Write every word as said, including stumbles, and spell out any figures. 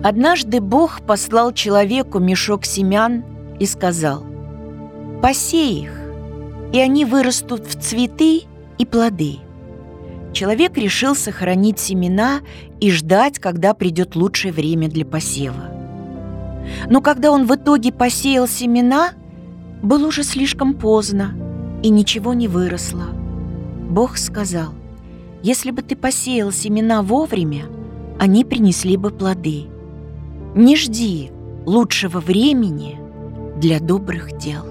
Однажды Бог послал человеку мешок семян и сказал: «Посей их, и они вырастут в цветы и плоды». Человек решил сохранить семена и ждать, когда придет лучшее время для посева. Но когда он в итоге посеял семена, было уже слишком поздно, и ничего не выросло. Бог сказал: «Если бы ты посеял семена вовремя, они принесли бы плоды. Не жди лучшего времени для добрых дел».